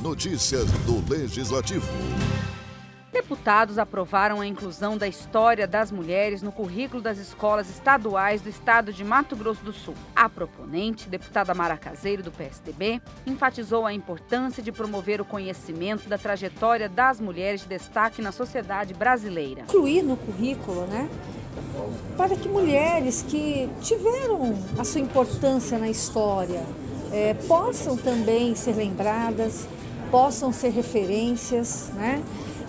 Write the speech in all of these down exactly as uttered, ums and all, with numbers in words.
Notícias do Legislativo. Deputados aprovaram a inclusão da história das mulheres no currículo das escolas estaduais do estado de Mato Grosso do Sul. A proponente, deputada Mara Caseiro, do P S D B, enfatizou a importância de promover o conhecimento da trajetória das mulheres de destaque na sociedade brasileira. Incluir no currículo, né, para que mulheres que tiveram a sua importância na história é, possam também ser lembradas, possam ser referências, né?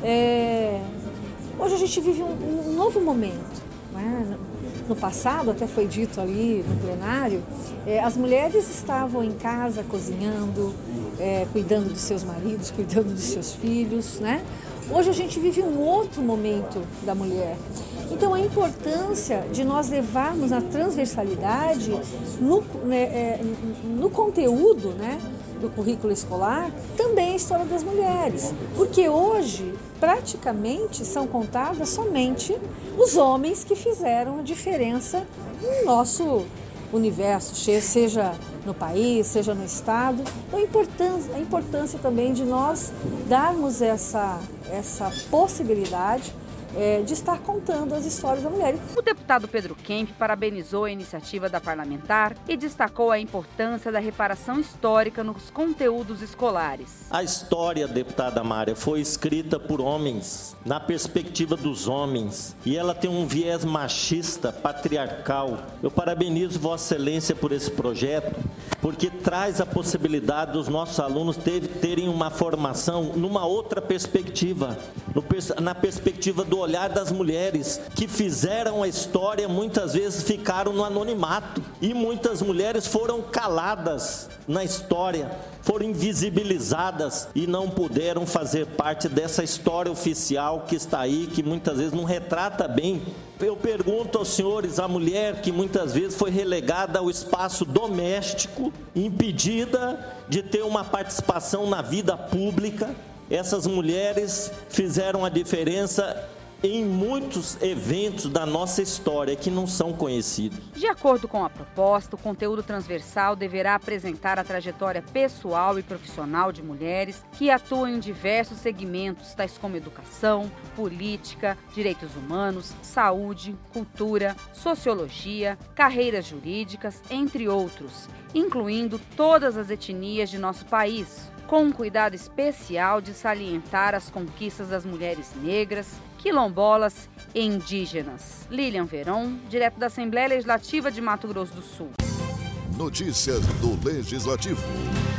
É, hoje a gente vive um, um novo momento, né? No passado, até foi dito ali no plenário, é, as mulheres estavam em casa cozinhando, é, cuidando dos seus maridos, cuidando dos seus filhos, né? Hoje a gente vive um outro momento da mulher. Então a importância de nós levarmos a transversalidade no, né, é, no conteúdo, né, do currículo escolar, também a história das mulheres. Porque hoje, praticamente, são contadas somente os homens que fizeram a diferença no nosso universo, seja no país, seja no estado. Então a importância, a importância também de nós darmos essa, essa possibilidade É, de estar contando as histórias da mulher. O deputado Pedro Kemp parabenizou a iniciativa da parlamentar e destacou a importância da reparação histórica nos conteúdos escolares. A história, deputada Mária, foi escrita por homens, na perspectiva dos homens, e ela tem um viés machista, patriarcal. Eu parabenizo Vossa Excelência por esse projeto, porque traz a possibilidade dos nossos alunos ter, terem uma formação numa outra perspectiva, no, na perspectiva do olhar das mulheres que fizeram a história, muitas vezes ficaram no anonimato, e muitas mulheres foram caladas na história, foram invisibilizadas e não puderam fazer parte dessa história oficial que está aí, que muitas vezes não retrata bem. Eu pergunto aos senhores, a mulher que muitas vezes foi relegada ao espaço doméstico, impedida de ter uma participação na vida pública, essas mulheres fizeram a diferença em muitos eventos da nossa história que não são conhecidos. De acordo com a proposta, o conteúdo transversal deverá apresentar a trajetória pessoal e profissional de mulheres que atuam em diversos segmentos, tais como educação, política, direitos humanos, saúde, cultura, sociologia, carreiras jurídicas, entre outros, incluindo todas as etnias de nosso país, com um cuidado especial de salientar as conquistas das mulheres negras, quilombolas e indígenas. Lilian Veron, direto da Assembleia Legislativa de Mato Grosso do Sul. Notícias do Legislativo.